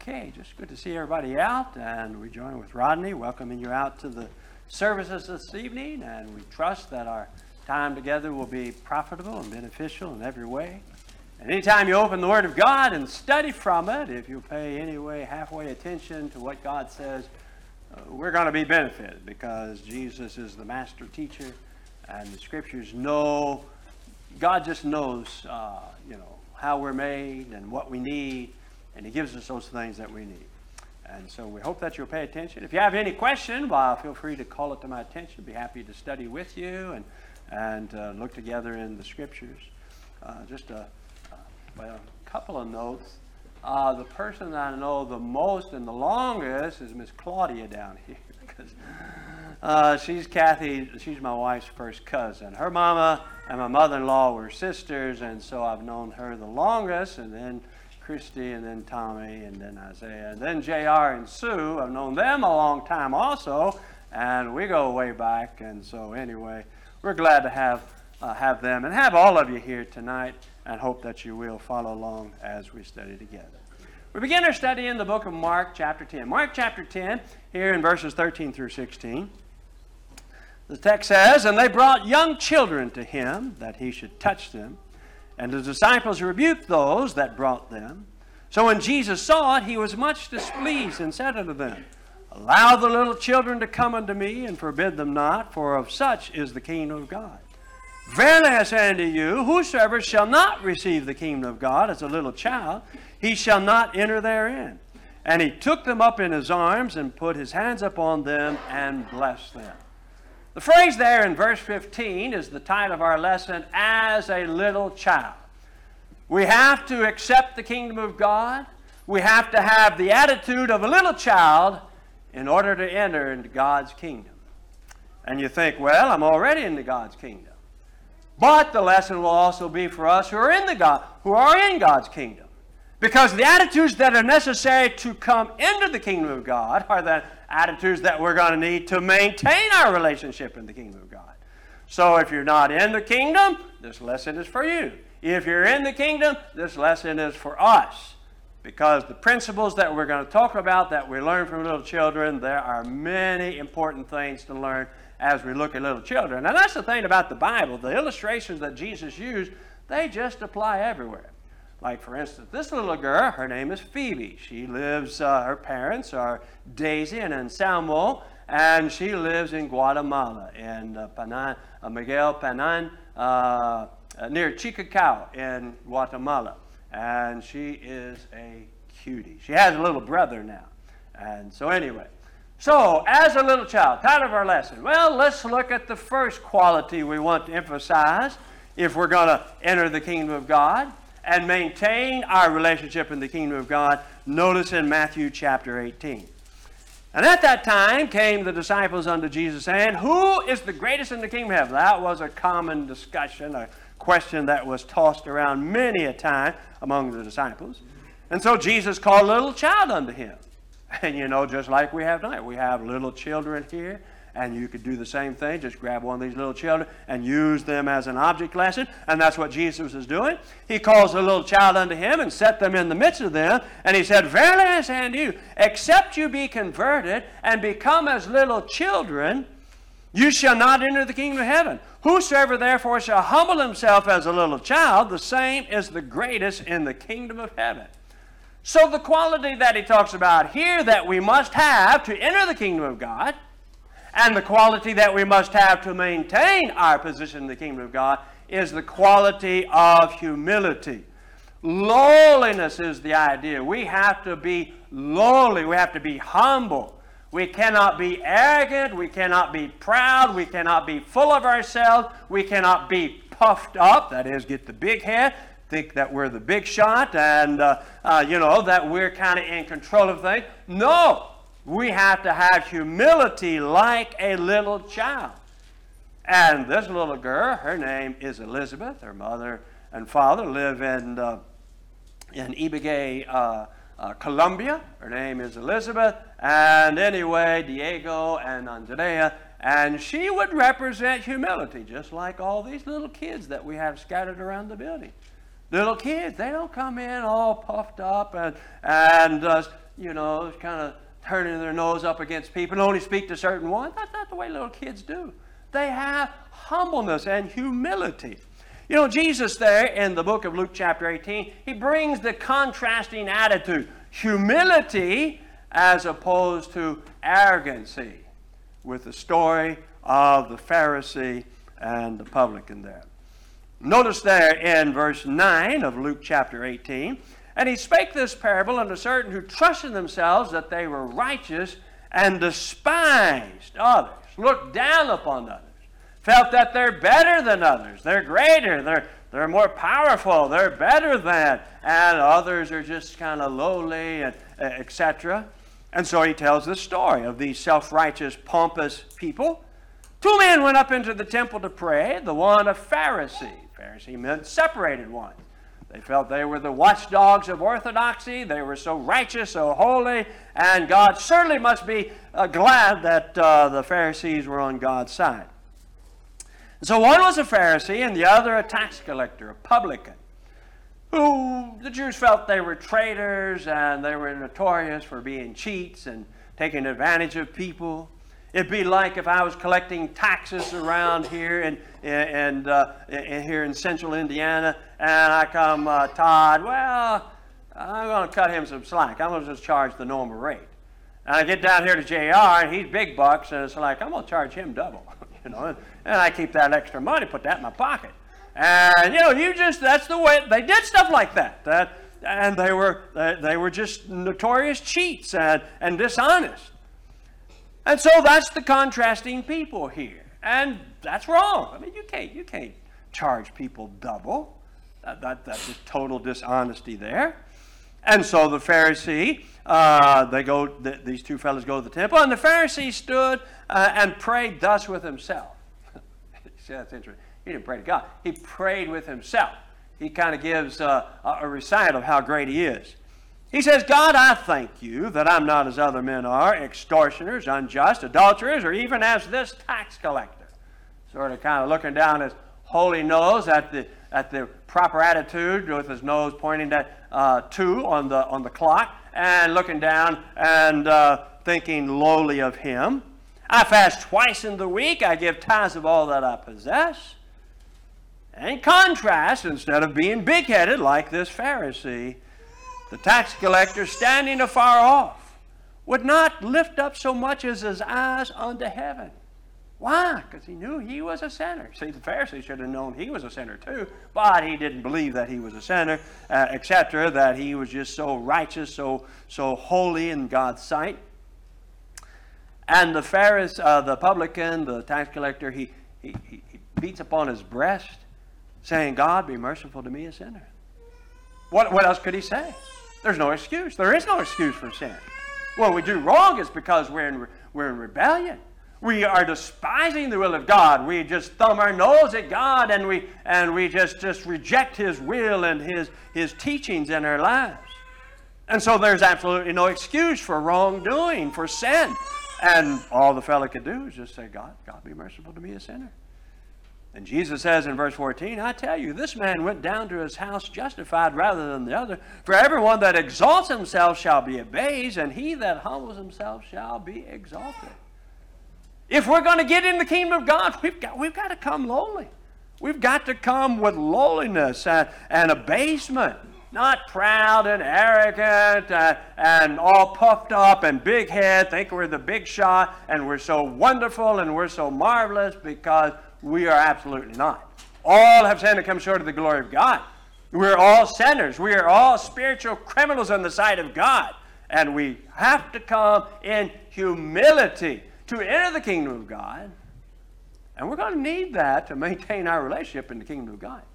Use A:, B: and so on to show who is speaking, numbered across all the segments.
A: Okay, just good to see everybody out, and we join with Rodney welcoming you out to the services this evening, and we trust that our time together will be profitable and beneficial in every way. And anytime you open the Word of God and study from it, if you pay anyway halfway attention to what God says, we're going to be benefited, because Jesus is the master teacher, and the Scriptures know, God just knows, how we're made and what we need, and He gives us those things that we need. And so we hope that you'll pay attention. If you have any question, feel free to call it to my attention. I'd be happy to study with you and look together in the Scriptures. Just a couple of notes. The person that I know the most and the longest is Miss Claudia down here, because she's Kathy. She's my wife's first cousin. Her mama and my mother-in-law were sisters, and so I've known her the longest, and then Christy, and then Tommy, and then Isaiah, and then JR and Sue. I've known them a long time also, and we go way back. And so anyway, we're glad to have them and have all of you here tonight, and hope that you will follow along as we study together. We begin our study in the book of Mark chapter 10. Mark chapter 10, here in verses 13 through 16. The text says, "And they brought young children to him, that he should touch them. And the disciples rebuked those that brought them. So when Jesus saw it, he was much displeased, and said unto them, Allow the little children to come unto me, and forbid them not, for of such is the kingdom of God. Verily I say unto you, whosoever shall not receive the kingdom of God as a little child, he shall not enter therein. And he took them up in his arms, and put his hands upon them, and blessed them." The phrase there in verse 15 is the title of our lesson, "As a Little Child." We have to accept the kingdom of God. We have to have the attitude of a little child in order to enter into God's kingdom. And you think, well, I'm already into God's kingdom. But the lesson will also be for us who are in God's kingdom. Because the attitudes that are necessary to come into the kingdom of God are the attitudes that we're going to need to maintain our relationship in the kingdom of God. So if you're not in the kingdom, this lesson is for you. If you're in the kingdom, this lesson is for us. Because the principles that we're going to talk about that we learn from little children, there are many important things to learn as we look at little children. And that's the thing about the Bible. The illustrations that Jesus used, they just apply everywhere. Like, for instance, this little girl, her name is Phoebe. She lives, her parents are Daisy and Anselmo, and she lives in Guatemala, in Miguel Panan, near Chicacao in Guatemala. And she is a cutie. She has a little brother now. And so anyway, so as a little child, title of our lesson. Well, let's look at the first quality we want to emphasize if we're going to enter the kingdom of God and maintain our relationship in the kingdom of God. Notice in Matthew chapter 18. "And at that time came the disciples unto Jesus, saying, Who is the greatest in the kingdom of heaven?" That was a common discussion, a question that was tossed around many a time among the disciples. And so Jesus called a little child unto him. And just like we have tonight, we have little children here. And you could do the same thing. Just grab one of these little children and use them as an object lesson. And that's what Jesus is doing. He calls a little child unto him and set them in the midst of them. And he said, "Verily I say unto you, except you be converted and become as little children, you shall not enter the kingdom of heaven. Whosoever therefore shall humble himself as a little child, the same is the greatest in the kingdom of heaven." So the quality that he talks about here that we must have to enter the kingdom of God, and the quality that we must have to maintain our position in the kingdom of God, is the quality of humility. Lowliness is the idea. We have to be lowly. We have to be humble. We cannot be arrogant. We cannot be proud. We cannot be full of ourselves. We cannot be puffed up, that is, get the big head, think that we're the big shot, and that we're kind of in control of things. No. We have to have humility like a little child. And this little girl, her name is Elizabeth. Her mother and father live in Ibagué, Colombia. Her name is Elizabeth. And anyway, Diego and Andrea. And she would represent humility, just like all these little kids that we have scattered around the building. Little kids, they don't come in all puffed up and kind of turning their nose up against people and only speak to certain ones. That's not the way little kids do. They have humbleness and humility. Jesus there in the book of Luke chapter 18, he brings the contrasting attitude. Humility as opposed to arrogancy with the story of the Pharisee and the publican there. Notice there in verse 9 of Luke chapter 18, and he spake this parable unto certain who trusted themselves that they were righteous and despised others, looked down upon others, felt that they're better than others, they're greater, they're more powerful, they're better than, and others are just kind of lowly, and etc. And so he tells the story of these self-righteous, pompous people. Two men went up into the temple to pray, the one a Pharisee. Pharisee meant separated ones. They felt they were the watchdogs of orthodoxy. They were so righteous, so holy, and God certainly must be glad that the Pharisees were on God's side. So one was a Pharisee and the other a tax collector, a publican, who the Jews felt they were traitors and they were notorious for being cheats and taking advantage of people. It'd be like if I was collecting taxes around here and here in central Indiana, and I come, Todd, well, I'm going to cut him some slack. I'm going to just charge the normal rate. And I get down here to JR, and he's big bucks, and it's like, I'm going to charge him double, and I keep that extra money, put that in my pocket. And, that's the way, they did stuff like that. And they were just notorious cheats and dishonest. And so that's the contrasting people here. And that's wrong. I mean, you can't charge people double. That's just total dishonesty there. And so the Pharisee, these two fellows go to the temple, and the Pharisee stood and prayed thus with himself. See, that's interesting. He didn't pray to God. He prayed with himself. He kind of gives a recital of how great he is. He says, God, I thank you that I'm not as other men are, extortioners, unjust, adulterers, or even as this tax collector. Sort of kind of looking down his holy nose at the proper attitude with his nose pointing at 2 on the clock and looking down and thinking lowly of him. I fast twice in the week. I give tithes of all that I possess. In contrast, instead of being big-headed like this Pharisee, the tax collector, standing afar off, would not lift up so much as his eyes unto heaven. Why? Because he knew he was a sinner. See, the Pharisee should have known he was a sinner too, but he didn't believe that he was a sinner, etc., that he was just so righteous, so holy in God's sight. And the Pharisee, the publican, the tax collector, he beats upon his breast, saying, God, be merciful to me, a sinner. What else could he say? There's no excuse. There is no excuse for sin. When we do wrong, it's because we're in rebellion. We are despising the will of God. We just thumb our nose at God, and we just reject His will and His teachings in our lives. And so there's absolutely no excuse for wrongdoing, for sin. And all the fellow could do is just say, God be merciful to me, a sinner. And Jesus says in verse 14, I tell you, this man went down to his house justified rather than the other. For everyone that exalts himself shall be abased, and he that humbles himself shall be exalted. If we're going to get in the kingdom of God, we've got to come lowly. We've got to come with lowliness and abasement. Not proud and arrogant and all puffed up and big head, think we're the big shot and we're so wonderful and we're so marvelous, because we are absolutely not. All have sinned and come short of the glory of God. We're all sinners. We are all spiritual criminals in the sight of God. And we have to come in humility to enter the kingdom of God. And we're going to need that to maintain our relationship in the kingdom of God.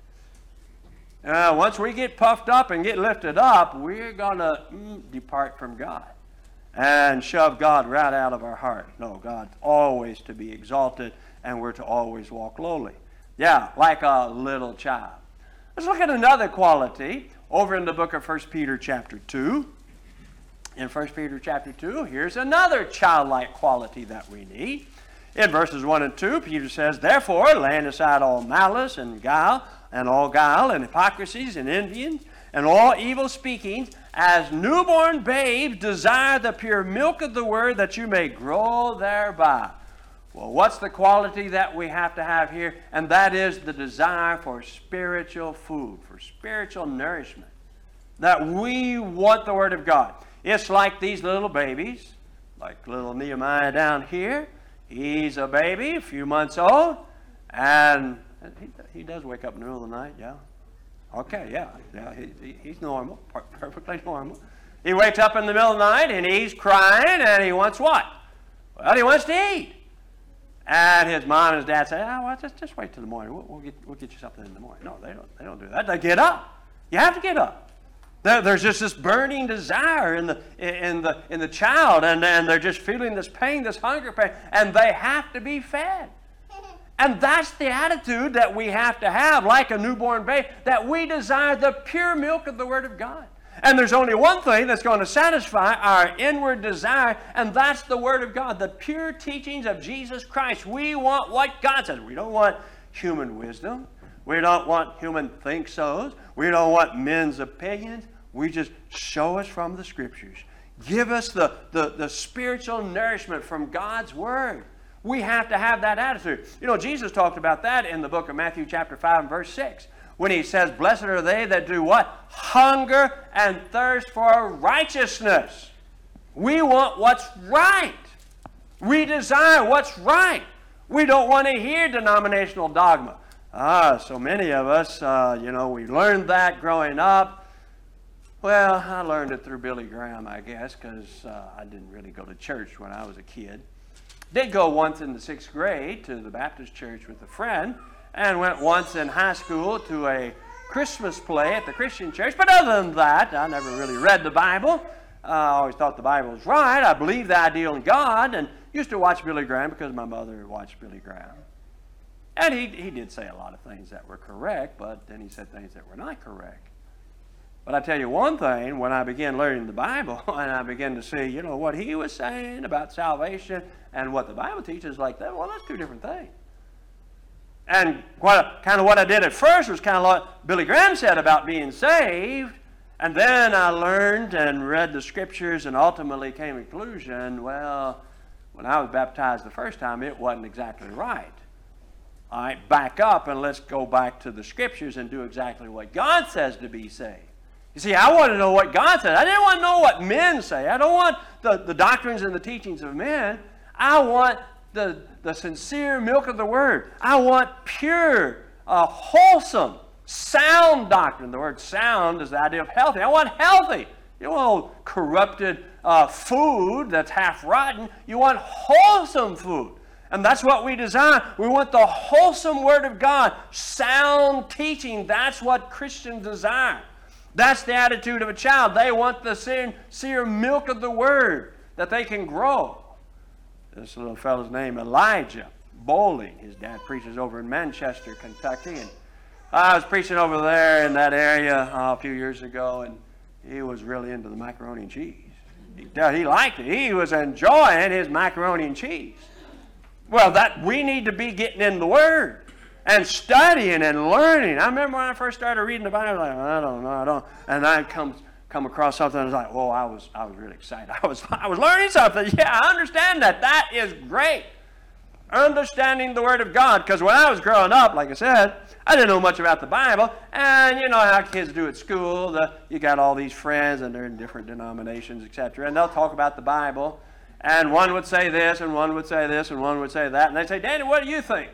A: Once we get puffed up and get lifted up, we're going to depart from God and shove God right out of our heart. No, God's always to be exalted, and we're to always walk lowly. Yeah, like a little child. Let's look at another quality over in the book of 1 Peter chapter 2. In 1 Peter chapter 2, here's another childlike quality that we need. In verses 1 and 2, Peter says, Therefore, laying aside all malice and guile, and all guile, and hypocrisies, and envyings, and all evil speakings, as newborn babes desire the pure milk of the word, that you may grow thereby. Well, what's the quality that we have to have here? And that is the desire for spiritual food, for spiritual nourishment. That we want the Word of God. It's like these little babies, like little Nehemiah down here. He's a baby, a few months old, and he does wake up in the middle of the night, yeah. Okay, yeah, he's normal, perfectly normal. He wakes up in the middle of the night, and he's crying, and he wants what? Well, he wants to eat. And his mom and his dad say, "Oh, well, just wait till the morning. We'll get you something in the morning." No, they don't do that. They get up. You have to get up. There's just this burning desire in the child, and they're just feeling this pain, this hunger pain, and they have to be fed. And that's the attitude that we have to have, like a newborn babe, that we desire the pure milk of the Word of God. And there's only one thing that's going to satisfy our inward desire, and that's the Word of God, the pure teachings of Jesus Christ. We want what God says. We don't want human wisdom. We don't want human think-sos. We don't want men's opinions. We just show us from the Scriptures. Give us the spiritual nourishment from God's Word. We have to have that attitude. You know, Jesus talked about that in the book of Matthew chapter 5 and verse 6. When he says, "Blessed are they that do what? Hunger and thirst for righteousness." We want what's right. We desire what's right. We don't want to hear denominational dogma. So many of us, we learned that growing up. Well, I learned it through Billy Graham, I guess, because I didn't really go to church when I was a kid. Did go once in the 6th grade to the Baptist church with a friend, and went once in high school to a Christmas play at the Christian church. But other than that, I never really read the Bible. I always thought the Bible was right. I believed the ideal in God, and used to watch Billy Graham because my mother watched Billy Graham. And he did say a lot of things that were correct, but then he said things that were not correct. But I tell you one thing, when I began learning the Bible, and I began to see, what he was saying about salvation and what the Bible teaches like that, well, that's two different things. And what I did at first was kind of like Billy Graham said about being saved. And then I learned and read the Scriptures and ultimately came to the conclusion, well, when I was baptized the first time, it wasn't exactly right. All right, back up and let's go back to the Scriptures and do exactly what God says to be saved. You see, I want to know what God says. I didn't want to know what men say. I don't want the doctrines and the teachings of men. I want the sincere milk of the Word. I want pure, wholesome, sound doctrine. The word sound is the idea of healthy. I want healthy. You don't want corrupted food that's half rotten. You want wholesome food. And that's what we desire. We want the wholesome Word of God, sound teaching. That's what Christians desire. That's the attitude of a child. They want the sincere milk of the Word that they can grow. This little fellow's name, Elijah Bowling. His dad preaches over in Manchester, Kentucky. And I was preaching over there in that area a few years ago, and he was really into the macaroni and cheese. He liked it. He was enjoying his macaroni and cheese. Well, we need to be getting in the Word and studying and learning. I remember when I first started reading the Bible, I don't know. And I come across something, and I was like, whoa, I was really excited. I was learning something. Yeah, I understand that. That is great. Understanding the Word of God. Because when I was growing up, like I said, I didn't know much about the Bible. And you know how kids do at school. You got all these friends, and they're in different denominations, etc. And they'll talk about the Bible. And one would say this, and one would say this, and one would say that. And they'd say, "Danny, what do you think?"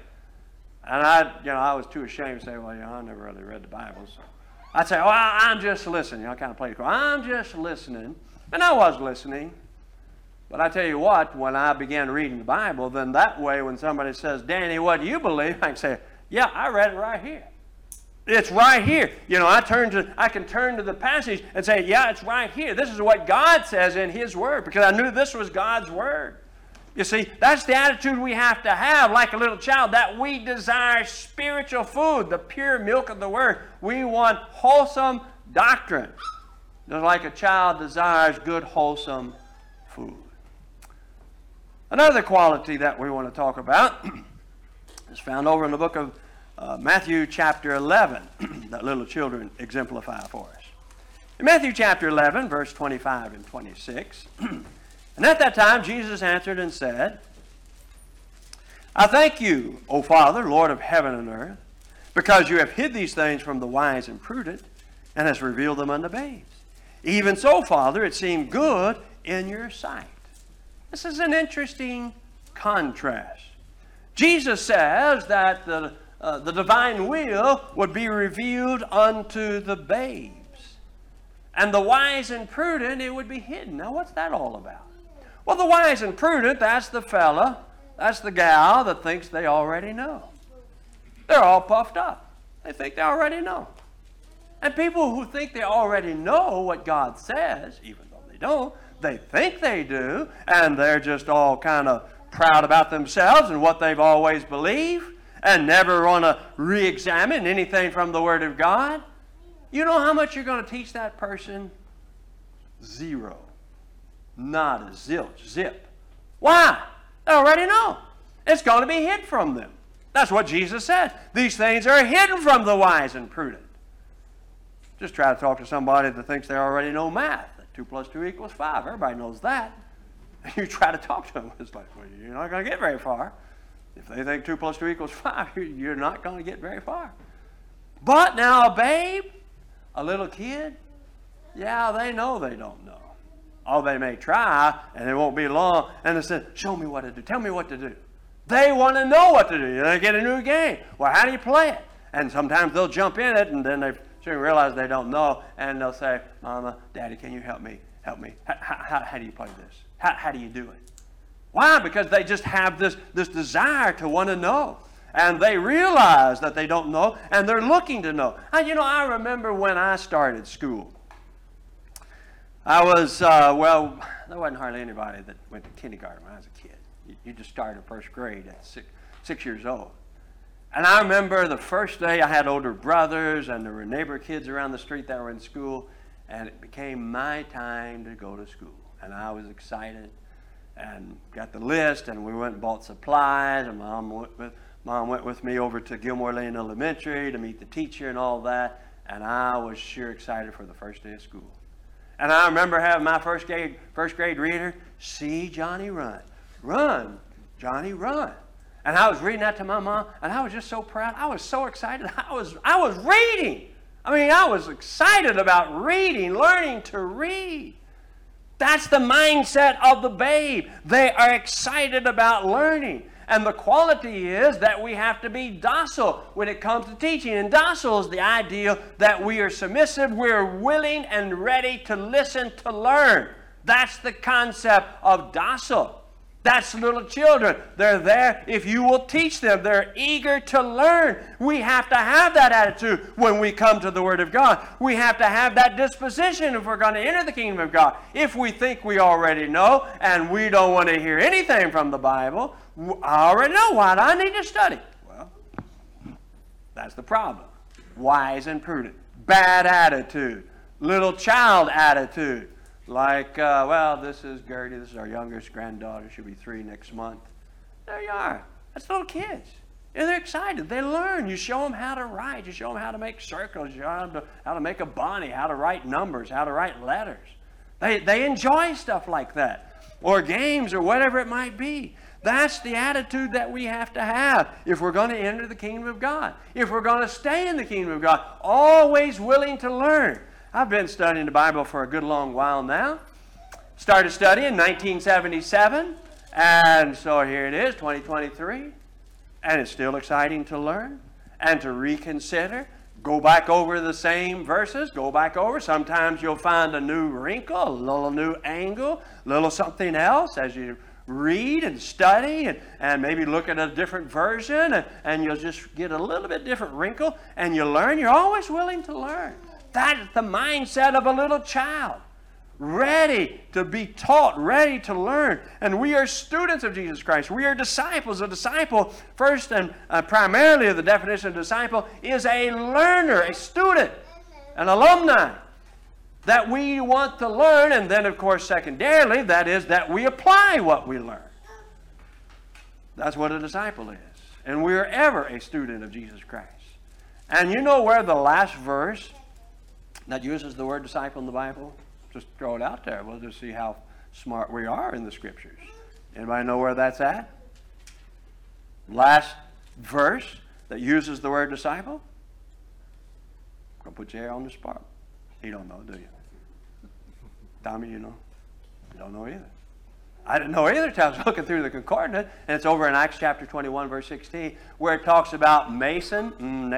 A: And I was too ashamed to say, "Well, I never really read the Bible." So I'd say, "Oh, I'm just listening." I kind of played it cool. I'm just listening. And I was listening. But I tell you what, when I began reading the Bible, then that way when somebody says, "Danny, what do you believe?" I can say, "Yeah, I read it right here. It's right here." I can turn to the passage and say, "Yeah, it's right here. This is what God says in His Word," because I knew this was God's Word. You see, that's the attitude we have to have like a little child, that we desire spiritual food, the pure milk of the Word. We want wholesome doctrine, just like a child desires good, wholesome food. Another quality that we want to talk about is found over in the book of Matthew chapter 11 that little children exemplify for us. In Matthew chapter 11, verse 25 and 26, and at that time Jesus answered and said, I thank you, O Father, Lord of heaven and earth, because you have hid these things from the wise and prudent, and hast revealed them unto babes. Even so, Father, it seemed good in your sight. This is an interesting contrast. Jesus says that the divine will would be revealed unto the babes. And the wise and prudent, it would be hidden. Now, what's that all about? Well, the wise and prudent, that's the fella, that's the gal that thinks they already know. They're all puffed up. They think they already know. And people who think they already know what God says, even though they don't, they think they do, and they're just all kind of proud about themselves and what they've always believed, and never want to re-examine anything from the Word of God. You know how much you're going to teach that person? Zero. Not a zilch. Zip. Why? They already know. It's going to be hid from them. That's what Jesus said. These things are hidden from the wise and prudent. Just try to talk to somebody that thinks they already know math. That 2 plus 2 equals 5. Everybody knows that. You try to talk to them. It's like, well, you're not going to get very far. If they think 2 plus 2 equals 5, you're not going to get very far. But now a babe, a little kid, yeah, they know they don't know. Oh, they may try, and it won't be long, and they say, show me what to do. Tell me what to do. They want to know what to do. They get a new game. Well, how do you play it? And sometimes they'll jump in it, and then they soon realize they don't know, and they'll say, Mama, Daddy, can you help me? Help me. How do you play this? How do you do it? Why? Because they just have this desire to want to know. And they realize that they don't know, and they're looking to know. I remember when I started school. I was, there wasn't hardly anybody that went to kindergarten when I was a kid. You just started first grade at six years old. And I remember the first day I had older brothers, and there were neighbor kids around the street that were in school, and it became my time to go to school. And I was excited and got the list, and we went and bought supplies, and Mom went with me over to Gilmore Lane Elementary to meet the teacher and all that, and I was sure excited for the first day of school. And I remember having my first grade reader, See Johnny Run. Run, Johnny, run. And I was reading that to my mom, and I was just so proud. I was so excited. I was reading. I was excited about reading, learning to read. That's the mindset of the babe. They are excited about learning. And the quality is that we have to be docile when it comes to teaching. And docile is the idea that we are submissive, we're willing and ready to listen to learn. That's the concept of docile. That's little children. They're there if you will teach them. They're eager to learn. We have to have that attitude when we come to the Word of God. We have to have that disposition if we're going to enter the kingdom of God. If we think we already know and we don't want to hear anything from the Bible, I already know. Why do I need to study? Well, that's the problem. Wise and prudent. Bad attitude. Little child attitude. Like, this is Gertie. This is our youngest granddaughter. She'll be 3 next month. There you are. That's little kids. And they're excited. They learn. You show them how to write. You show them how to make circles. You show them how to make a bunny, how to write numbers, how to write letters. They enjoy stuff like that. Or games or whatever it might be. That's the attitude that we have to have if we're going to enter the kingdom of God. If we're going to stay in the kingdom of God. Always willing to learn. I've been studying the Bible for a good long while now. Started studying in 1977, and so here it is, 2023, and it's still exciting to learn and to reconsider. Go back over the same verses, go back over. Sometimes you'll find a new wrinkle, a little new angle, a little something else as you read and study and maybe look at a different version, and you'll just get a little bit different wrinkle, and you learn. You're always willing to learn. That's the mindset of a little child. Ready to be taught, ready to learn. And we are students of Jesus Christ. We are disciples. A disciple, first and primarily the definition of disciple, is a learner, a student, an alumni. That we want to learn, and then, of course, secondarily, that is that we apply what we learn. That's what a disciple is. And we are ever a student of Jesus Christ. And you know where the last verse that uses the word disciple in the Bible? Just throw it out there. We'll just see how smart we are in the Scriptures. Anybody know where that's at? Last verse that uses the word disciple? I'm going to put you here on the spot. You don't know, do you? Tommy, you know? You don't know either. I didn't know either until I was looking through the concordance, and it's over in Acts chapter 21, verse 16, where it talks about Mason,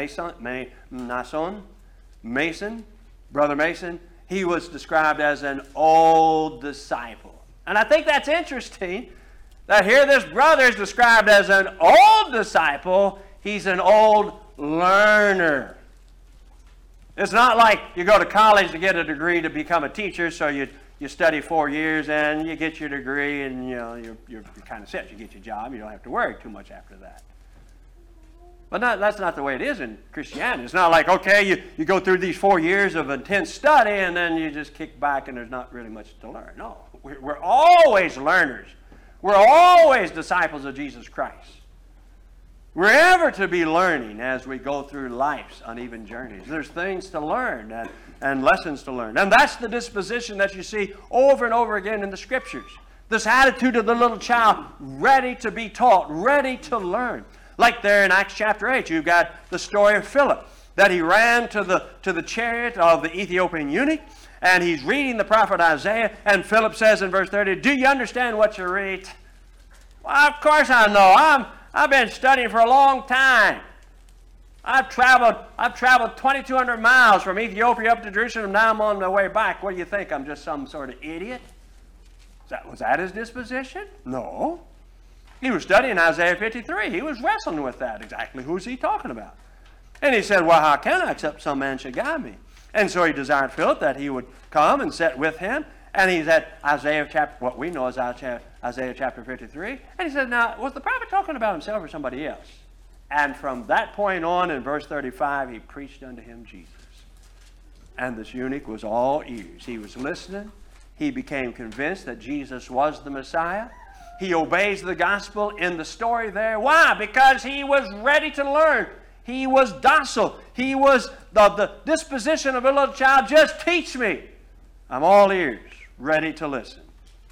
A: Brother Mason. He was described as an old disciple. And I think that's interesting, that here this brother is described as an old disciple. He's an old learner. It's not like you go to college to get a degree to become a teacher, so you study 4 years and you get your degree and you're kind of set. You get your job. You don't have to worry too much after that. But that's not the way it is in Christianity. It's not like, okay, you go through these 4 years of intense study and then you just kick back and there's not really much to learn. No, we're always learners. We're always disciples of Jesus Christ. We're ever to be learning as we go through life's uneven journeys. There's things to learn and lessons to learn. And that's the disposition that you see over and over again in the Scriptures. This attitude of the little child, ready to be taught, ready to learn. Like there in Acts chapter 8, you've got the story of Philip, that he ran to the chariot of the Ethiopian eunuch, and he's reading the prophet Isaiah, and Philip says in verse 30, "Do you understand what you read?" "Well, of course I know. I've been studying for a long time. I've traveled 2,200 miles from Ethiopia up to Jerusalem. Now I'm on my way back. What do you think? I'm just some sort of idiot?" Was that his disposition? No. He was studying Isaiah 53. He was wrestling with that. Exactly who's he talking about? And he said, "Well, how can I except some man should guide me?" And so he desired Philip that he would come and sit with him. And he's at Isaiah chapter, what we know as Isaiah chapter 53. And he said, "Now, was the prophet talking about himself or somebody else?" And from that point on, in verse 35, he preached unto him Jesus. And this eunuch was all ears. He was listening. He became convinced that Jesus was the Messiah. He obeys the gospel in the story there. Why? Because he was ready to learn. He was docile. He was the disposition of a little child. Just teach me. I'm all ears, ready to listen.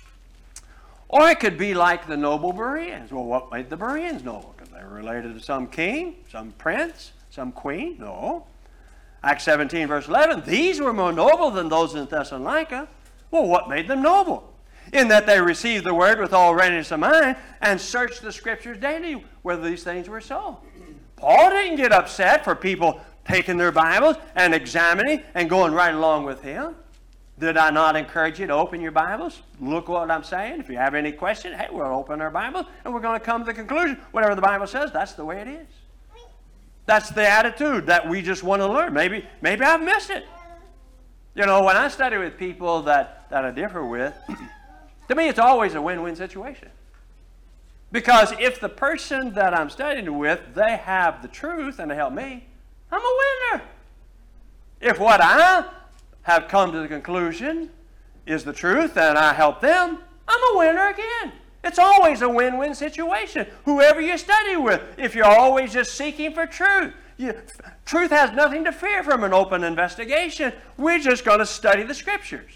A: Or it could be like the noble Bereans. Well, what made the Bereans noble? Because they were related to some king, some prince, some queen? No. Acts 17, verse 11, "These were more noble than those in Thessalonica." Well, what made them noble? In that they received the word with all readiness of mind and searched the Scriptures daily whether these things were so. Paul didn't get upset for people taking their Bibles and examining and going right along with him. Did I not encourage you to open your Bibles? Look what I'm saying. If you have any question, hey, we'll open our Bibles and we're going to come to the conclusion. Whatever the Bible says, that's the way it is. That's the attitude that we just want to learn. Maybe I've missed it. You know, when I study with people that I differ with, to me it's always a win-win situation. Because if the person that I'm studying with, they have the truth and they help me, I'm a winner. If what I have come to the conclusion is the truth and I help them, I'm a winner again. It's always a win-win situation. Whoever you study with, if you're always just seeking for truth. Truth has nothing to fear from an open investigation. We're just going to study the Scriptures.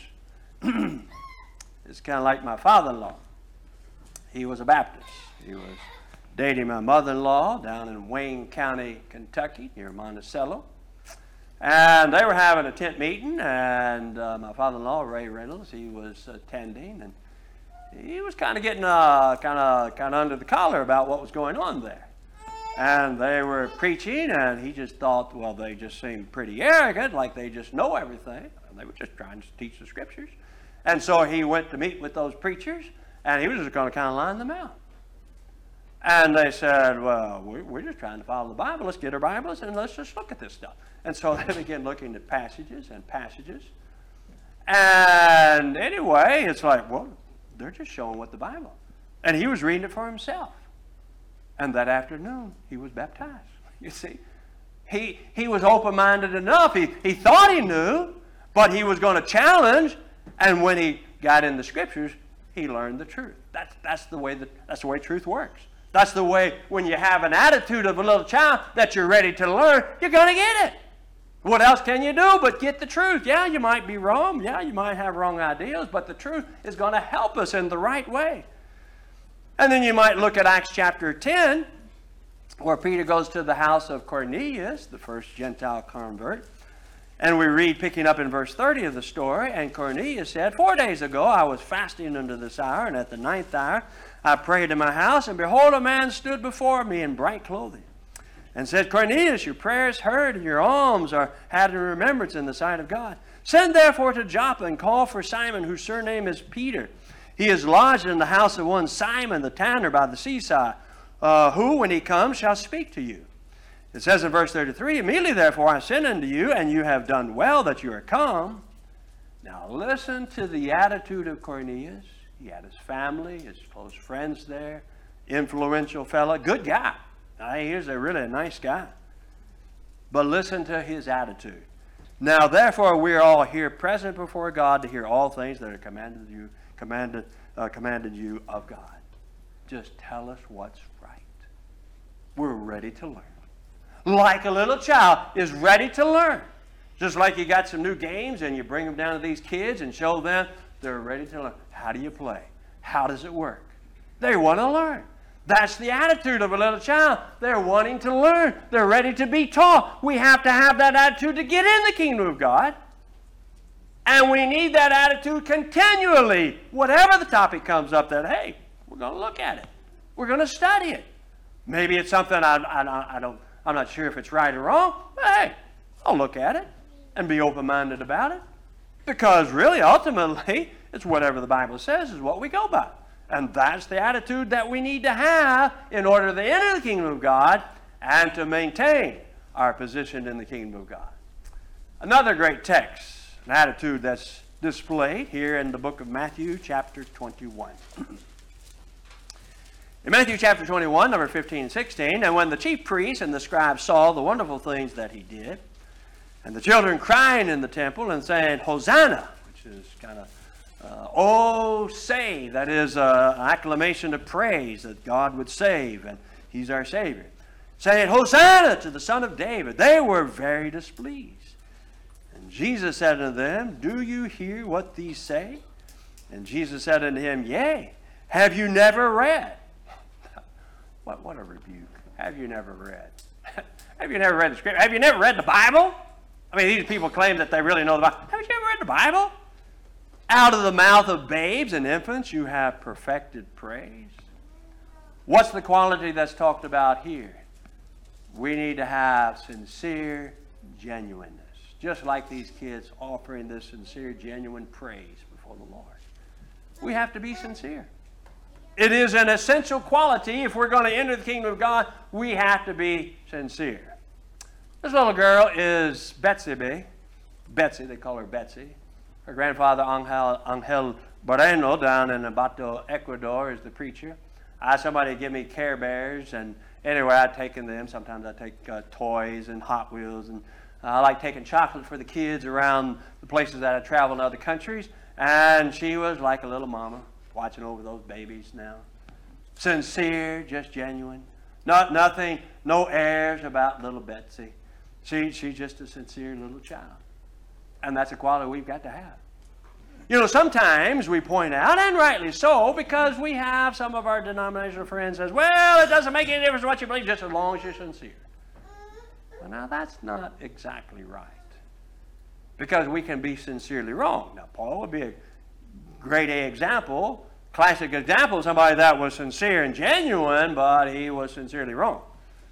A: It's kind of like my father-in-law. He was a Baptist. He was dating my mother-in-law down in Wayne County, Kentucky, near Monticello. And they were having a tent meeting, and my father-in-law, Ray Reynolds, he was attending, and he was kind of getting kind of under the collar about what was going on there. And they were preaching, and he just thought, well, they just seemed pretty arrogant, like they just know everything. And they were just trying to teach the Scriptures. And so he went to meet with those preachers, and he was just going to kind of line them out. And they said, well, we're just trying to follow the Bible. Let's get our Bibles, and let's just look at this stuff. And so they began looking at passages and passages. And anyway, it's like, well, they're just showing what the Bible. And he was reading it for himself. And that afternoon, he was baptized. You see, he was open-minded enough. He thought he knew, but he was going to challenge. And when he got in the Scriptures, he learned the truth. That's the way truth works. That's the way when you have an attitude of a little child that you're ready to learn, you're going to get it. What else can you do but get the truth? Yeah, you might be wrong. Yeah, you might have wrong ideas, but the truth is going to help us in the right way. And then you might look at Acts chapter 10, where Peter goes to the house of Cornelius, the first Gentile convert. And we read, picking up in verse 30 of the story, and Cornelius said, 4 days ago I was fasting unto this hour, and at the 9th hour I prayed in my house, and behold, a man stood before me in bright clothing, and said, Cornelius, your prayer is heard, and your alms are had in remembrance in the sight of God. Send therefore to Joppa, and call for Simon, whose surname is Peter. He is lodged in the house of one Simon the tanner by the seaside, who, when he comes, shall speak to you. It says in verse 33, immediately therefore I sent unto you, and you have done well that you are come. Now listen to the attitude of Cornelius. He had his family, his close friends there, influential fellow, good guy. He was really a nice guy. But listen to his attitude. Now therefore we are all here present before God to hear all things that are commanded you of God. Just tell us what's right. We're ready to learn. Like a little child is ready to learn. Just like you got some new games and you bring them down to these kids and show them, they're ready to learn. How do you play? How does it work? They want to learn. That's the attitude of a little child. They're wanting to learn. They're ready to be taught. We have to have that attitude to get in the kingdom of God. And we need that attitude continually. Whatever the topic comes up that, hey, we're going to look at it. We're going to study it. Maybe it's something I'm not sure if it's right or wrong, but hey, I'll look at it and be open-minded about it. Because really, ultimately, it's whatever the Bible says is what we go by. And that's the attitude that we need to have in order to enter the kingdom of God and to maintain our position in the kingdom of God. Another great text, an attitude that's displayed here in the book of Matthew, chapter 21. In Matthew chapter 21, number 15 and 16, and when the chief priests and the scribes saw the wonderful things that he did, and the children crying in the temple and saying, Hosanna, which is kind of, oh, save, that is an acclamation of praise that God would save, and he's our Savior. Saying, Hosanna to the Son of David, they were very displeased. And Jesus said unto them, do you hear what these say? And Jesus said unto him, yea, have you never read? What a rebuke. Have you never read? Have you never read the scripture? Have you never read the Bible? I mean, these people claim that they really know the Bible. Haven't you ever read the Bible? Out of the mouth of babes and infants you have perfected praise. What's the quality that's talked about here? We need to have sincere genuineness. Just like these kids offering this sincere, genuine praise before the Lord. We have to be sincere. It is an essential quality. If we're going to enter the kingdom of God, we have to be sincere. This little girl is Betsy. Betsy, they call her Betsy. Her grandfather, Angel Moreno, down in Ambato, Ecuador, is the preacher. I asked somebody to give me Care Bears, and anyway, I'd taken them. Sometimes I take toys and Hot Wheels, and I like taking chocolate for the kids around the places that I travel in other countries. And she was like a little mama, watching over those babies now. Sincere, just genuine. Nothing, no airs about little Betsy. She's just a sincere little child. And that's a quality we've got to have. You know, sometimes we point out, and rightly so, because we have some of our denominational friends says, well, it doesn't make any difference what you believe, just as long as you're sincere. Well, now, that's not exactly right. Because we can be sincerely wrong. Now, Paul would be a great example, classic example of somebody that was sincere and genuine, but he was sincerely wrong.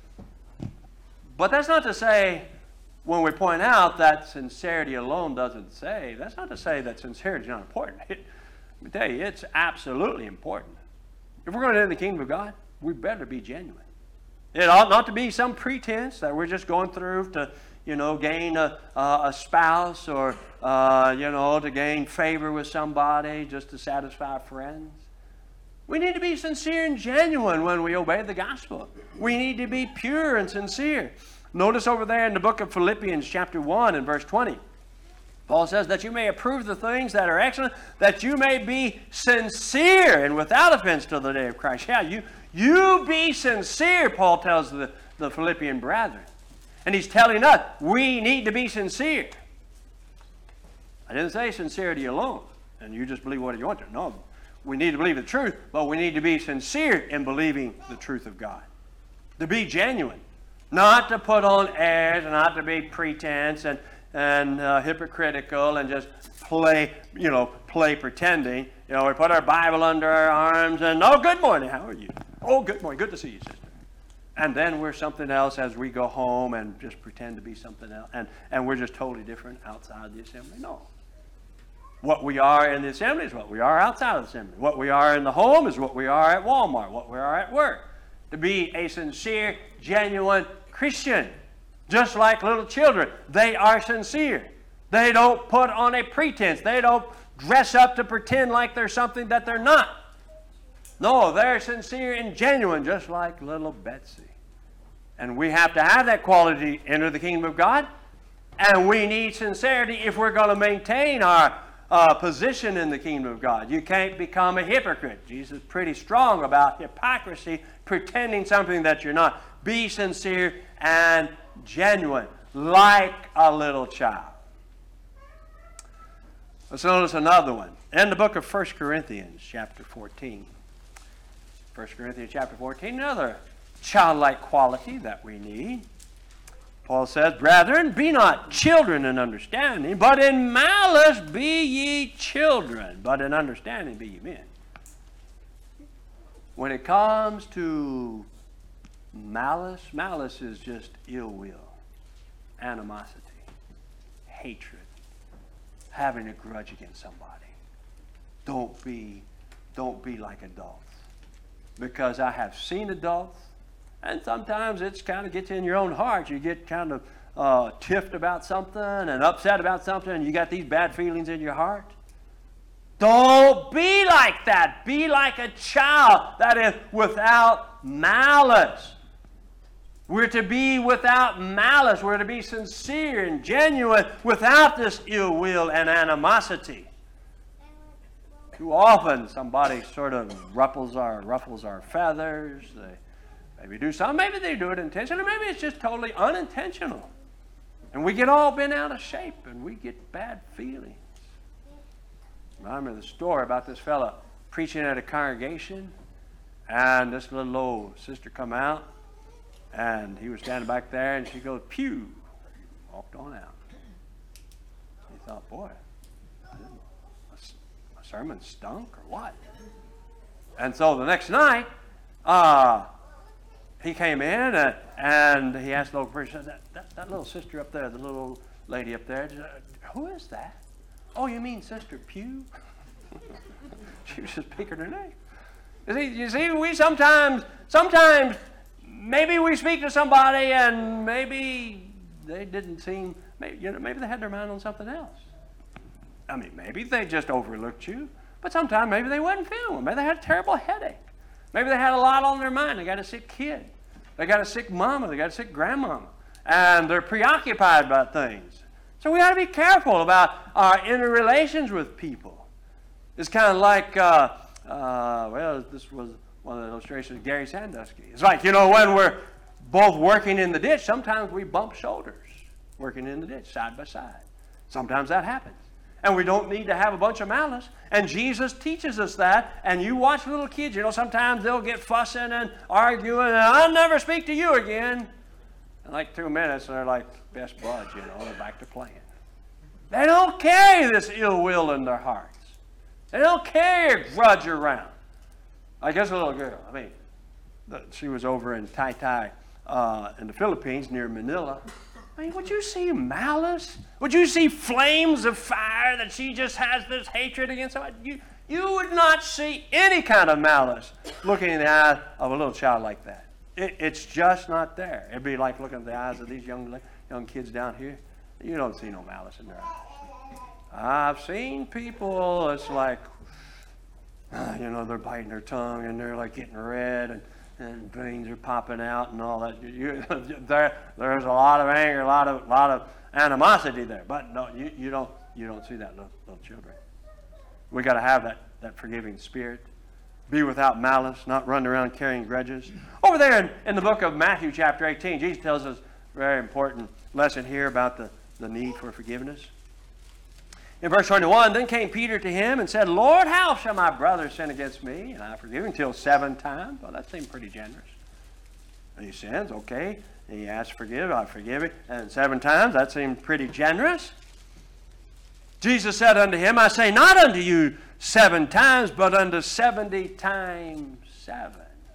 A: But that's not to say, when we point out that sincerity alone doesn't save, that's not to say that sincerity is not important. Let me tell you, it's absolutely important. If we're going to enter the kingdom of God, we better be genuine. It ought not to be some pretense that we're just going through to, gain a spouse or, to gain favor with somebody just to satisfy friends. We need to be sincere and genuine when we obey the gospel. We need to be pure and sincere. Notice over there in the book of Philippians chapter 1 and verse 20. Paul says that you may approve the things that are excellent, that you may be sincere and without offense till the day of Christ. Yeah, you be sincere, Paul tells the Philippian brethren. And he's telling us we need to be sincere. I didn't say sincerity alone, and you just believe what you want to. No, we need to believe the truth, but we need to be sincere in believing the truth of God. To be genuine. Not to put on airs, not to be pretense and hypocritical and just play pretending. You know, we put our Bible under our arms and, oh, good morning, how are you? Oh, good morning, good to see you, sister. And then we're something else as we go home and just pretend to be something else. And we're just totally different outside the assembly. No. What we are in the assembly is what we are outside of the assembly. What we are in the home is what we are at Walmart, what we are at work. To be a sincere, genuine Christian. Just like little children, they are sincere. They don't put on a pretense. They don't dress up to pretend like they're something that they're not. No, they're sincere and genuine, just like little Betsy. And we have to have that quality enter the kingdom of God. And we need sincerity if we're going to maintain our position in the kingdom of God. You can't become a hypocrite. Jesus is pretty strong about hypocrisy, pretending something that you're not. Be sincere and genuine, like a little child. Let's notice another one. In the book of 1 Corinthians, chapter 14. 1 Corinthians, chapter 14, another childlike quality that we need. Paul says, brethren, be not children in understanding, but in malice be ye children, but in understanding be ye men. When it comes to malice, malice is just ill will, animosity, hatred, having a grudge against somebody. Don't be like adults. Because I have seen adults, and sometimes it's kind of gets in your own heart. You get kind of tiffed about something and upset about something, and you got these bad feelings in your heart. Don't be like that. Be like a child that is without malice. We're to be without malice. We're to be sincere and genuine without this ill will and animosity. Too often somebody sort of ruffles our feathers. They maybe do something. Maybe they do it intentionally. Maybe it's just totally unintentional. And we get all bent out of shape and we get bad feelings. I remember the story about this fella preaching at a congregation, and this little old sister come out, and he was standing back there, and she goes, pew, walked on out. He thought, boy, my sermon stunk or what? And so the next night, he came in and he asked the local preacher, that little sister up there, the little lady up there, who is that? Oh, you mean Sister Pew? She was just picking her name. You see, we sometimes maybe we speak to somebody and maybe they didn't seem, maybe they had their mind on something else. I mean, maybe they just overlooked you, but sometimes maybe they wasn't feeling well. Maybe they had a terrible headache. Maybe they had a lot on their mind. They got a sick kid. They got a sick mama. They got a sick grandmama. And they're preoccupied about things. So we ought to be careful about our interrelations with people. It's kind of like, this was one of the illustrations of Gary Sandusky. It's like, when we're both working in the ditch, sometimes we bump shoulders working in the ditch side by side. Sometimes that happens. And we don't need to have a bunch of malice. And Jesus teaches us that. And you watch little kids, sometimes they'll get fussing and arguing, and I'll never speak to you again. In like 2 minutes, they're like best buds, they're back to playing. They don't carry this ill will in their hearts. They don't carry a grudge around. I guess a little girl, she was over in Taytay in the Philippines near Manila. Would you see malice? Would you see flames of fire that she just has this hatred against somebody? You would not see any kind of malice looking in the eyes of a little child like that. It's just not there. It'd be like looking in the eyes of these young kids down here. You don't see no malice in their eyes. I've seen people, it's like, they're biting their tongue and they're like getting red and veins are popping out and all that. There's a lot of anger, a lot of animosity there. But no, you don't see that little children. We got to have that forgiving spirit. Be without malice, not run around carrying grudges. Over there in the book of Matthew chapter 18, Jesus tells us Very important lesson here about the need for forgiveness. In verse 21, then came Peter to him and said, Lord, how shall my brother sin against me, and I forgive him till 7 times? Well, that seemed pretty generous. And he sins, okay. And he asks, forgive, I forgive him. And 7 times, that seemed pretty generous. Jesus said unto him, I say not unto you 7 times, but unto 70 times 7.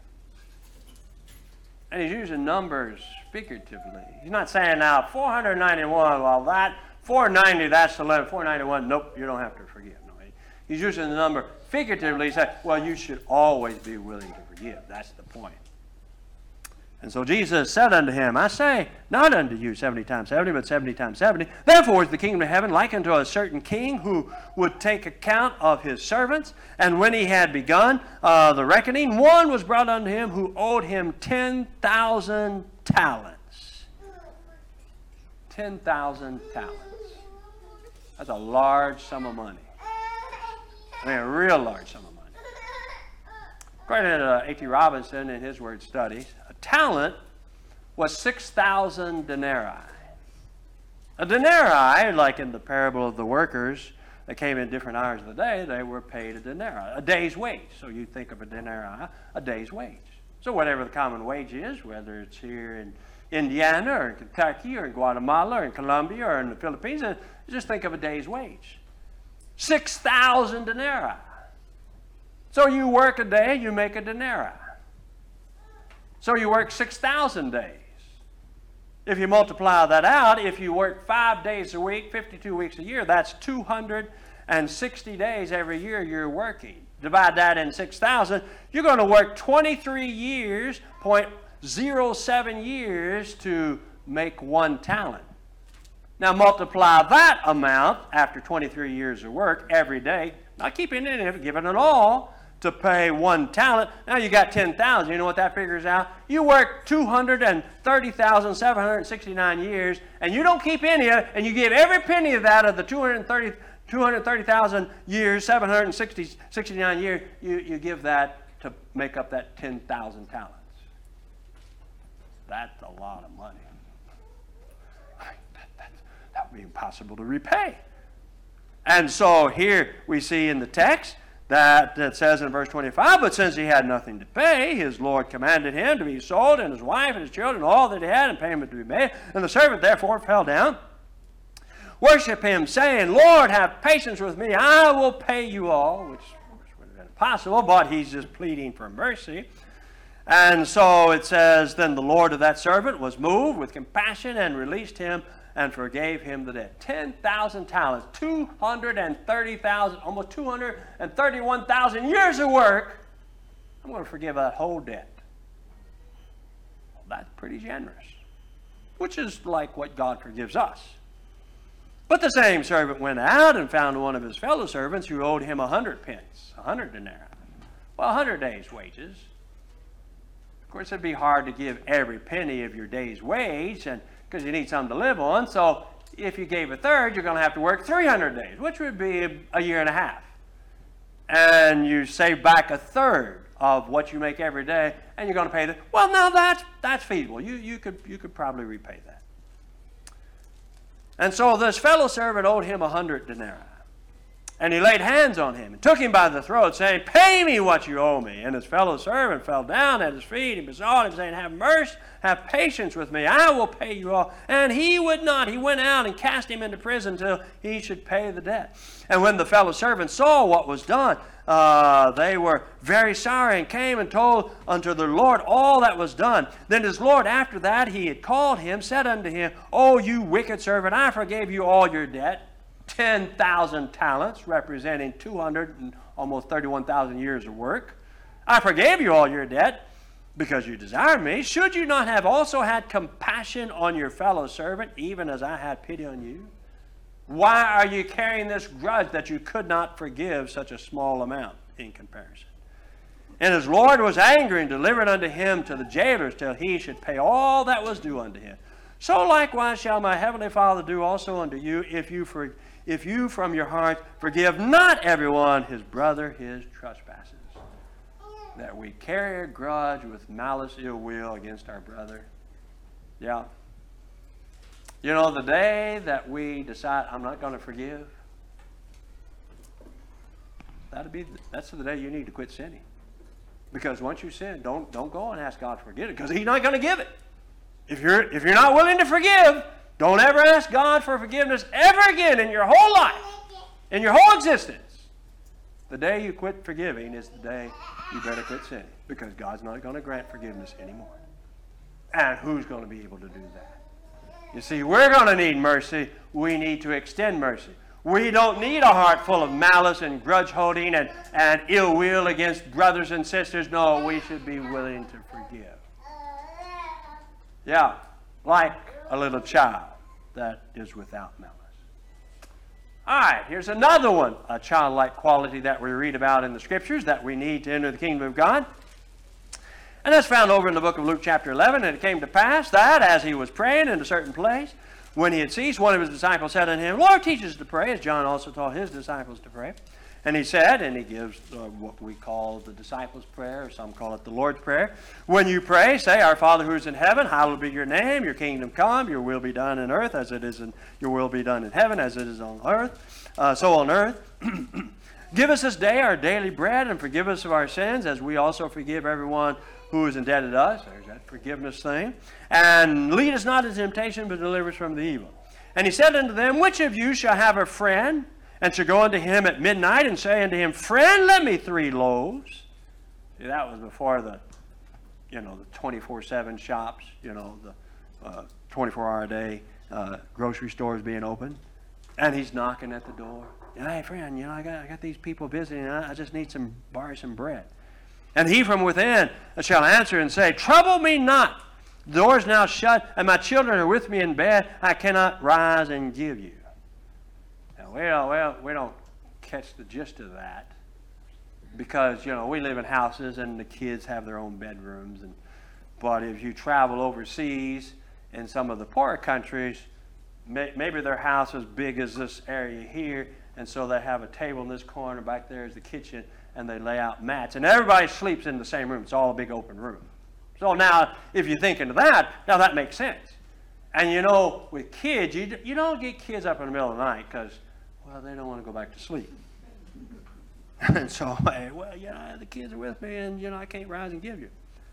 A: And he's using numbers figuratively. He's not saying now 491, well that 490, that's the limit. 491, nope, you don't have to forgive. No, he's using the number figuratively. He said, well, you should always be willing to forgive. That's the point. And so Jesus said unto him, I say not unto you 70 times 70, but 70 times 70. Therefore is the kingdom of heaven like unto a certain king who would take account of his servants. And when he had begun the reckoning, one was brought unto him who owed him 10,000 talents. 10,000 talents. That's a large sum of money. I mean, a real large sum of money. According to A.T. Robinson in his word studies, a talent was 6,000 denarii. A denarii, like in the parable of the workers that came in different hours of the day, they were paid a denarii, a day's wage. So you think of a denarii, a day's wage. So whatever the common wage is, whether it's here in Indiana or in Kentucky or in Guatemala or in Colombia or in the Philippines, just think of a day's wage. 6,000 denarii. So you work a day, you make a denarii. So you work 6,000 days. If you multiply that out, if you work 5 days a week, 52 weeks a year, that's 260 days every year you're working. Divide that in 6,000, you're going to work 23 years, 0.07 years to make 1 talent. Now multiply that amount after 23 years of work every day, not keeping it, giving it all to pay 1 talent. Now you got 10,000. You know what that figures out? You work 230,769 years, and you don't keep any of it, and you give every penny of that of the 230,000 years, 769 years, you give that to make up that 10,000 talents. That's a lot of money. That would be impossible to repay. And so here we see in the text that it says in verse 25, but since he had nothing to pay, his Lord commanded him to be sold, and his wife and his children, all that he had, and payment to be made. And the servant therefore fell down, worship him, saying, Lord, have patience with me, I will pay you all, which would have been impossible, but he's just pleading for mercy. And so it says, then the Lord of that servant was moved with compassion and released him and forgave him the debt. 10,000 talents, 230,000, almost 231,000 years of work. I'm going to forgive that whole debt. Well, that's pretty generous, which is like what God forgives us. But the same servant went out and found one of his fellow servants who owed him 100 pence, 100 denarii. Well, 100 days' wages. Of course, it'd be hard to give every penny of your day's wage, and because you need something to live on. So if you gave a third, you're going to have to work 300 days, which would be a year and a half. And you save back a third of what you make every day, and you're going to pay the. Well, now that's feasible. You could probably repay that. And so this fellow servant owed him 100 denarii. And he laid hands on him and took him by the throat, saying, pay me what you owe me. And his fellow servant fell down at his feet and besought him, saying, have mercy, have patience with me, I will pay you all. And he would not. He went out and cast him into prison till he should pay the debt. And when the fellow servants saw what was done, they were very sorry and came and told unto their Lord all that was done. Then his Lord, after that he had called him, said unto him, O you wicked servant, I forgave you all your debt. 10,000 talents, representing 200 and almost 31,000 years of work. I forgave you all your debt because you desired me. Should you not have also had compassion on your fellow servant, even as I had pity on you? Why are you carrying this grudge that you could not forgive such a small amount in comparison? And his Lord was angry and delivered unto him to the jailers till he should pay all that was due unto him. So likewise shall my heavenly Father do also unto you, if you from your heart forgive not everyone his brother his trespasses. That we carry a grudge with malice, ill will against our brother. Yeah. You know, the day that we decide, I'm not going to forgive, that's the day you need to quit sinning. Because once you sin, don't go and ask God to forgive it, because He's not going to give it. If you're not willing to forgive, don't ever ask God for forgiveness ever again in your whole life, in your whole existence. The day you quit forgiving is the day you better quit sinning, because God's not going to grant forgiveness anymore. And who's going to be able to do that? You see, we're going to need mercy. We need to extend mercy. We don't need a heart full of malice and grudge holding and ill will against brothers and sisters. No, we should be willing to forgive. Yeah, like a little child that is without malice. All right, here's another one, a childlike quality that we read about in the Scriptures that we need to enter the kingdom of God. And that's found over in the book of Luke chapter 11. And it came to pass that as he was praying in a certain place, when he had ceased, one of his disciples said unto him, Lord, teach us to pray, as John also taught his disciples to pray. And he said, and he gives what we call the disciples' prayer, or some call it the Lord's Prayer. When you pray, say, Our Father who is in heaven, hallowed be your name, your kingdom come, your will be done in earth as it is in, your will be done in heaven as it is on earth, so on earth. Give us this day our daily bread, and forgive us of our sins, as we also forgive everyone who is indebted to us. There's that forgiveness thing. And lead us not into temptation, but deliver us from the evil. And he said unto them, Which of you shall have a friend, and shall go unto him at midnight, and say unto him, Friend, lend me 3 loaves? See, that was before the 24/7 shops, the 24-hour-a-day grocery stores being open. And he's knocking at the door. Hey, friend, I got these people visiting, and I just need borrow some bread. And he from within shall answer and say, Trouble me not. The door is now shut, and my children are with me in bed. I cannot rise and give you. Now, we don't catch the gist of that, because, we live in houses and the kids have their own bedrooms. But if you travel overseas in some of the poorer countries, maybe their house is as big as this area here, and so they have a table in this corner, back there is the kitchen, and they lay out mats, and everybody sleeps in the same room. It's all a big open room. So now, if you think into that, now that makes sense. And with kids, you don't get kids up in the middle of the night because, they don't want to go back to sleep. And so, the kids are with me, and I can't rise and give you.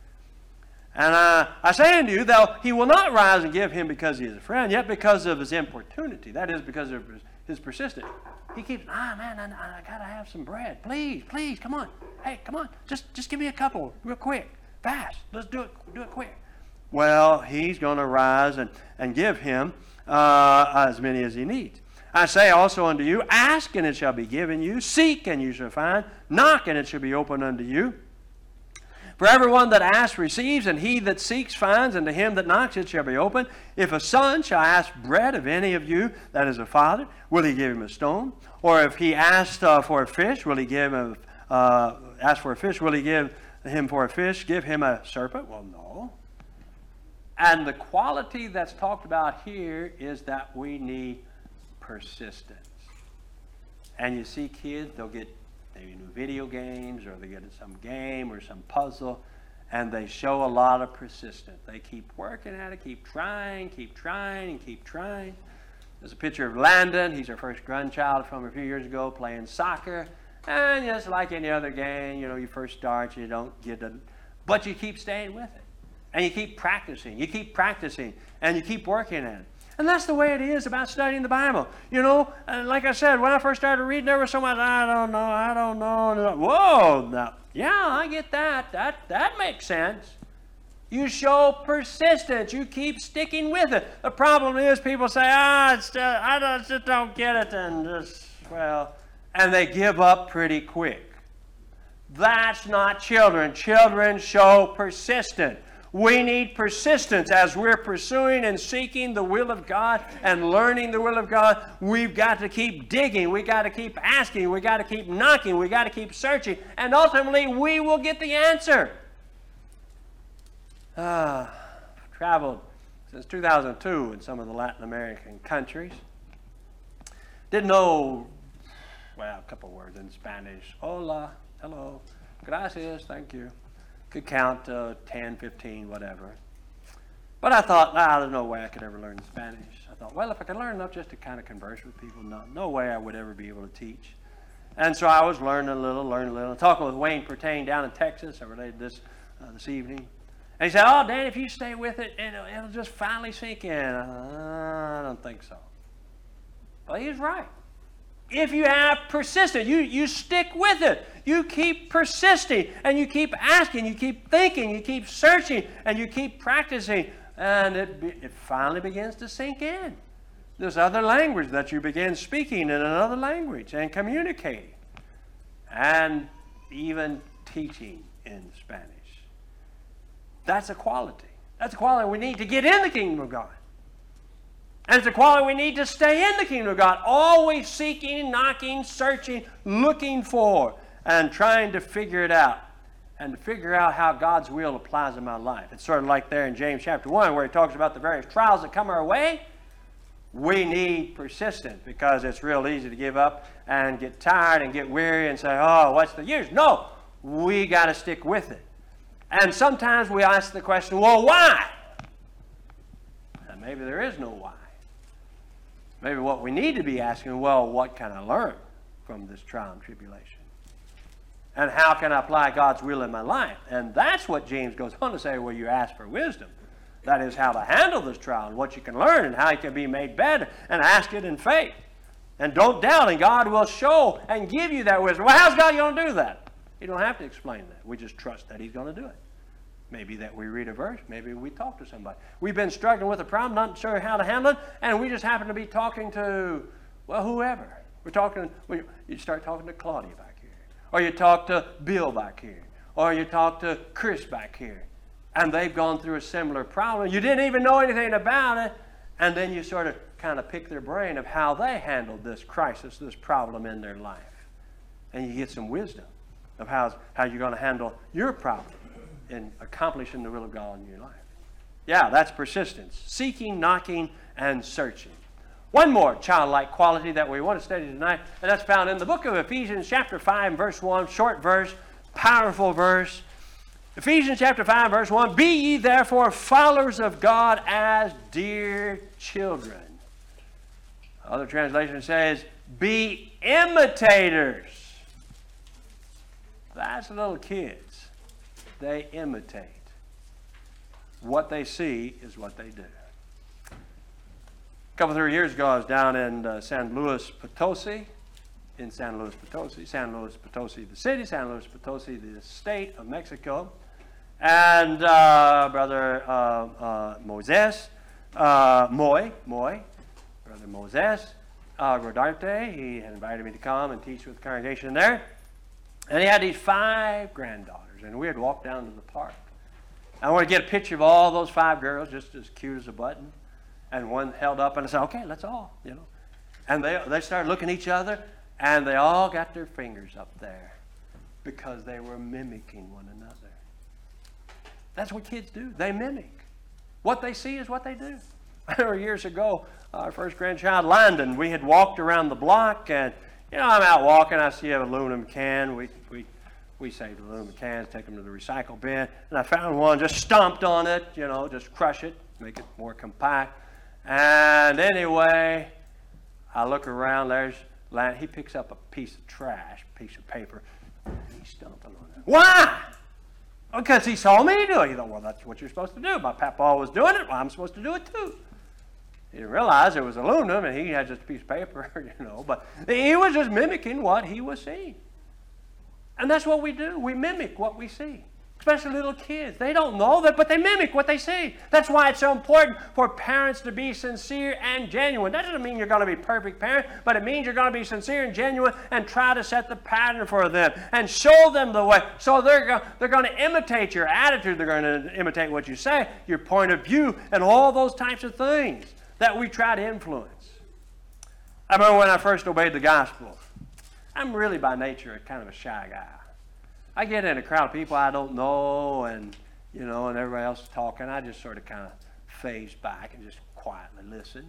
A: And I say unto you, he will not rise and give him because he is a friend, yet because of his importunity. That is, because of his persistence. He keeps, man, I got to have some bread. Please, come on. Hey, come on. Just give me a couple real quick. Fast. Let's do it quick. Well, he's going to rise and give him as many as he needs. I say also unto you, ask and it shall be given you. Seek and you shall find. Knock and it shall be opened unto you. For everyone that asks receives, and he that seeks finds, and to him that knocks it shall be opened. If a son shall ask bread of any of you that is a father, will he give him a stone? Or if he asks for a fish, will he give him ask for a fish? Will he give him for a fish? Give him a serpent? Well, no. And the quality that's talked about here is that we need persistence. And you see kids, they'll get maybe new video games, or they get some game or some puzzle, and they show a lot of persistence. They keep working at it, keep trying. There's a picture of Landon. He's our first grandchild from a few years ago, playing soccer. And just like any other game, you first start, you don't get it, but you keep staying with it. And you keep practicing, and you keep working at it. And that's the way it is about studying the Bible. Like I said, when I first started reading, there was so much, I don't know. Whoa, now, yeah, I get that. That makes sense. You show persistence. You keep sticking with it. The problem is people say, I just don't get it, and they give up pretty quick. That's not children. Children show persistence. We need persistence as we're pursuing and seeking the will of God and learning the will of God. We've got to keep digging. We've got to keep asking. We've got to keep knocking. We've got to keep searching. And ultimately, we will get the answer. Traveled since 2002 in some of the Latin American countries. Didn't know, a couple words in Spanish. Hola, hello, gracias, thank you. Could count 10, 15, whatever. But I thought, there's no way I could ever learn Spanish. I thought, well, if I could learn enough just to kind of converse with people, no way I would ever be able to teach. And so I was learning a little. Talking with Wayne Pertain down in Texas. I related this evening. And he said, oh, Dan, if you stay with it, it'll just finally sink in. I don't think so. Well, he was right. If you have persistent, you stick with it. You keep persisting, and you keep asking, you keep thinking, you keep searching, and you keep practicing, and it finally begins to sink in. There's other language that you begin speaking in another language and communicating, and even teaching in Spanish. That's a quality. That's a quality we need to get in the kingdom of God. And it's a quality we need to stay in the kingdom of God, always seeking, knocking, searching, looking for, and trying to figure it out, and to figure out how God's will applies in my life. It's sort of like there in James chapter 1 where he talks about the various trials that come our way. We need persistence, because it's real easy to give up and get tired and get weary and say, oh, what's the use? No, we got to stick with it. And sometimes we ask the question, well, why? And maybe there is no why. Maybe what we need to be asking, well, what can I learn from this trial and tribulation? And how can I apply God's will in my life? And that's what James goes on to say, well, you ask for wisdom. That is how to handle this trial and what you can learn and how you can be made better, and ask it in faith. And don't doubt, and God will show and give you that wisdom. Well, how's God going to do that? You don't have to explain that. We just trust that he's going to do it. Maybe that we read a verse. Maybe we talk to somebody. We've been struggling with a problem, not sure how to handle it, and we just happen to be talking to, well, whoever. You start talking to Claudia back here, or you talk to Bill back here, or you talk to Chris back here, and they've gone through a similar problem. You didn't even know anything about it, and then you sort of kind of pick their brain of how they handled this crisis, this problem in their life, and you get some wisdom of how you're going to handle your problem in accomplishing the will of God in your life. Yeah, that's persistence. Seeking, knocking, and searching. One more childlike quality that we want to study tonight, and that's found in the book of Ephesians chapter 5, verse 1, short verse, powerful verse. Ephesians chapter 5, verse 1, be ye therefore followers of God as dear children. Other translation says, be imitators. That's little kids. They imitate. What they see is what they do. A couple, 3 years ago, I was down in San Luis Potosi, the city, San Luis Potosi, the state of Mexico. And Brother Brother Moses Rodarte, he had invited me to come and teach with the congregation there. And he had these 5 granddaughters, and we had walked down to the park. I want to get a picture of all those 5 girls, just as cute as a button. And one held up, and I said, okay, let's all, And they started looking at each other, and they all got their fingers up there because they were mimicking one another. That's what kids do. They mimic. What they see is what they do. I remember years ago, our first grandchild, Landon, we had walked around the block, and I'm out walking, I see an aluminum can. We save aluminum cans, take them to the recycle bin, and I found one, just stomped on it, just crush it, make it more compact. And anyway, I look around, there's Landon, he picks up a piece of trash, piece of paper, and he's stomping on it. Why? Because he saw me do it. He thought, well, that's what you're supposed to do. My papa was doing it, well, I'm supposed to do it too. He didn't realize it was aluminum, and he had just a piece of paper, but he was just mimicking what he was seeing. And that's what we do. We mimic what we see, especially little kids. They don't know that, but they mimic what they see. That's why it's so important for parents to be sincere and genuine. That doesn't mean you're going to be a perfect parent, but it means you're going to be sincere and genuine and try to set the pattern for them and show them the way. So they're going to imitate your attitude. They're going to imitate what you say, your point of view, and all those types of things that we try to influence. I remember when I first obeyed the gospel. I'm really by nature kind of a shy guy. I get in a crowd of people I don't know, and and everybody else is talking. I just sort of kind of phase back and just quietly listen.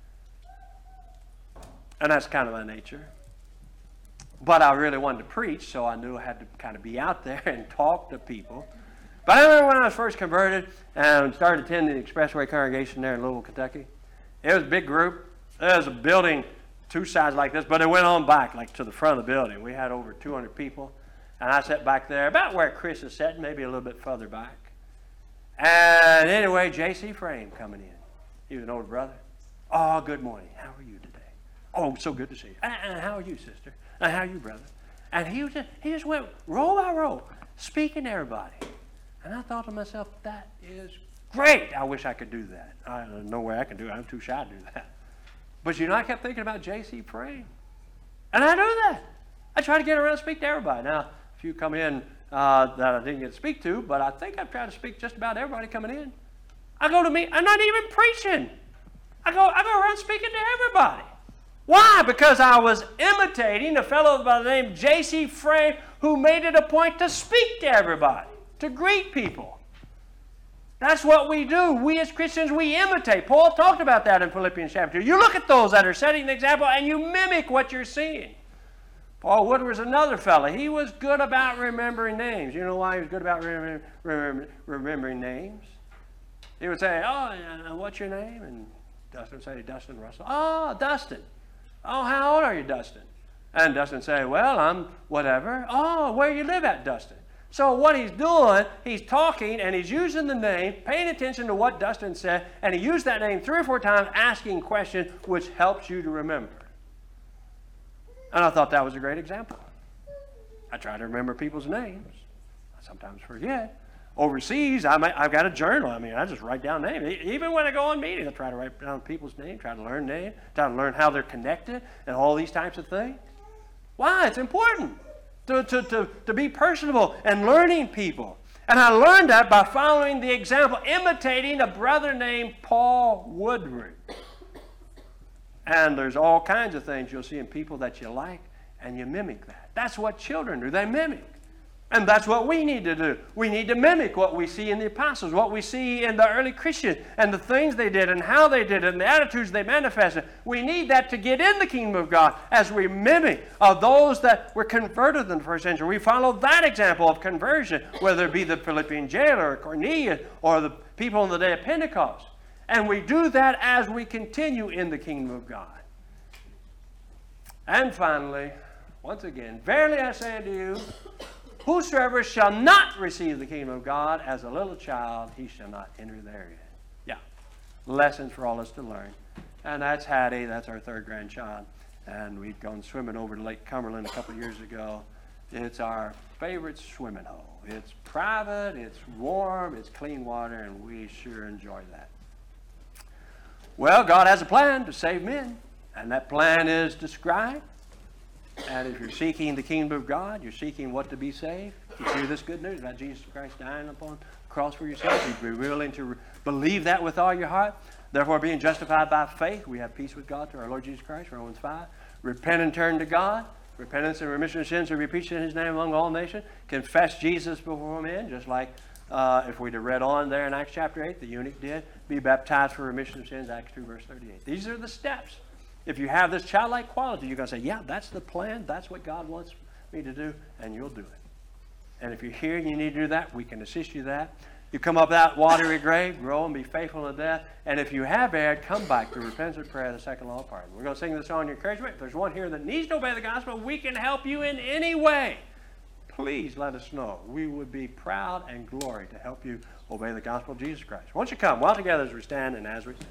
A: And that's kind of my nature. But I really wanted to preach, so I knew I had to kind of be out there and talk to people. But I remember when I was first converted and started attending the Expressway congregation there in Louisville, Kentucky. It was a big group. There was a building 2 sides like this, but it went on back like to the front of the building. We had over 200 people. And I sat back there, about where Chris is sitting, maybe a little bit further back. And anyway, J.C. Frame coming in. He was an older brother. Oh, good morning. How are you today? Oh, so good to see you. And how are you, sister? And how are you, brother? And he just went row by row, speaking to everybody. And I thought to myself, that is great. I wish I could do that. I don't know where I can do it. I'm too shy to do that. But you know, I kept thinking about J.C. Frame. And I do that. I try to get around and speak to everybody. Now, a few come in that I didn't get to speak to, but I think I've tried to speak just about everybody coming in. I go to me, I'm not even preaching. I go around speaking to everybody. Why? Because I was imitating a fellow by the name of J.C. Frame, who made it a point to speak to everybody, to greet people. That's what we do. We as Christians, we imitate. Paul talked about that in Philippians chapter 2. You look at those that are setting the example and you mimic what you're seeing. Paul Wood was another fellow. He was good about remembering names. You know why he was good about remembering names? He would say, oh, what's your name? And Dustin would say, Dustin Russell. Oh, Dustin. Oh, how old are you, Dustin? And Dustin would say, well, I'm whatever. Oh, where you live at, Dustin? So what he's doing, he's talking and he's using the name, paying attention to what Dustin said, and he used that name 3 or 4 times, asking questions, which helps you to remember. And I thought that was a great example. I try to remember people's names. I sometimes forget. Overseas, I've got a journal. I just write down names. Even when I go on meetings, I try to write down people's names, try to learn names, try to learn how they're connected, and all these types of things. Why? It's important to be personable and learning people. And I learned that by following the example, imitating a brother named Paul Woodring. And there's all kinds of things you'll see in people that you like, and you mimic that. That's what children do. They mimic. And that's what we need to do. We need to mimic what we see in the apostles, what we see in the early Christians, and the things they did, and how they did it, and the attitudes they manifested. We need that to get in the kingdom of God as we mimic of those that were converted in the first century. We follow that example of conversion, whether it be the Philippian jailer, or Cornelius, or the people on the day of Pentecost. And we do that as we continue in the kingdom of God. And finally, once again, verily I say unto you, whosoever shall not receive the kingdom of God as a little child, he shall not enter therein. Yeah, lessons for all us to learn. And that's Hattie, that's our 3rd grandchild. And we'd gone swimming over to Lake Cumberland a couple of years ago. It's our favorite swimming hole. It's private, it's warm, it's clean water, and we sure enjoy that. Well, God has a plan to save men, and that plan is described. And if you're seeking the kingdom of God, you're seeking what to be saved, you hear this good news about Jesus Christ dying upon the cross for your sins, you'd be willing to believe that with all your heart. Therefore, being justified by faith, we have peace with God through our Lord Jesus Christ, Romans 5. Repent and turn to God. Repentance and remission of sins will be preached in his name among all nations. Confess Jesus before men, just like if we'd have read on there in Acts chapter 8, the eunuch did. Be baptized for remission of sins, Acts 2, verse 38. These are the steps. If you have this childlike quality, you're going to say, yeah, that's the plan. That's what God wants me to do, and you'll do it. And if you're here and you need to do that, we can assist you that. You come up that watery grave, grow and be faithful to death. And if you have erred, come back to repentance and prayer, the second law of pardon. We're going to sing this song in your encouragement. If there's one here that needs to obey the gospel, we can help you in any way. Please let us know. We would be proud and glory to help you obey the gospel of Jesus Christ. Won't you come well together as we stand and as we sing.